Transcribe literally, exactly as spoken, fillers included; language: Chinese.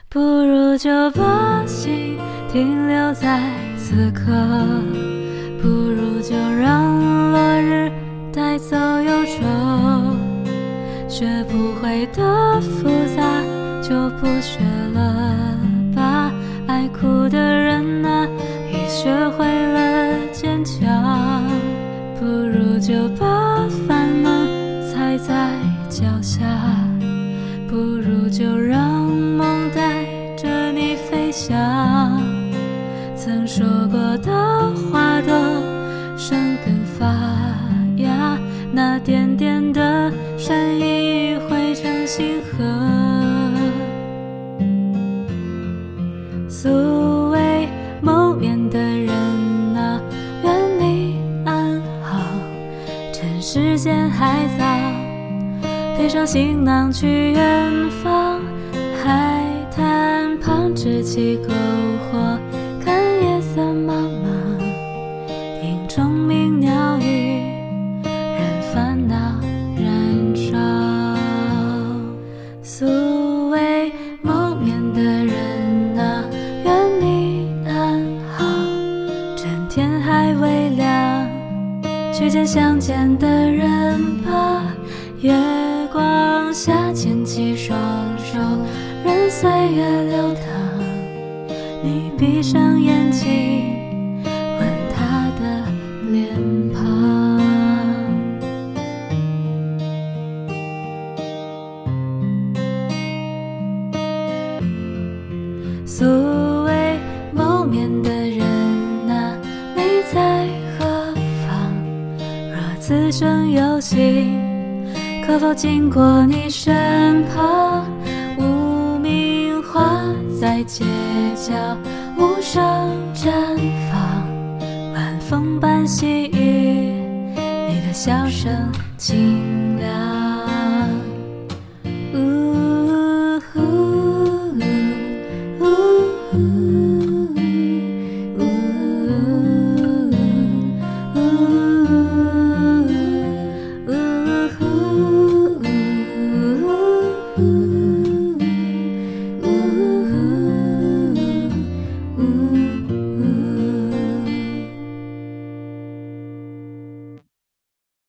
不如就把心停留在此刻，不如就让落日带走忧愁，学不会的复杂就不学了吧，爱哭的人啊，已学会了坚强，不如就把烦恼踩在脚下，不如就让梦带着你飞翔，曾说过的话都生根发芽，那点点的善意汇成星河。素未谋面的人啊，愿你安好，趁时间还早，背上行囊去远方，海滩旁支起篝火，看夜色茫茫，听虫鸣鸟语，任烦恼燃烧。素未谋面的人啊，愿你安好，趁天还未亮，去见相见的人吧，月光下牵起双手，任岁月流淌，你闭上眼睛吻他的脸庞。素未谋面的人啊，你在何方？若此生有幸，可否经过你身旁？无名花在街角无声绽放，晚风般细雨，你的笑声轻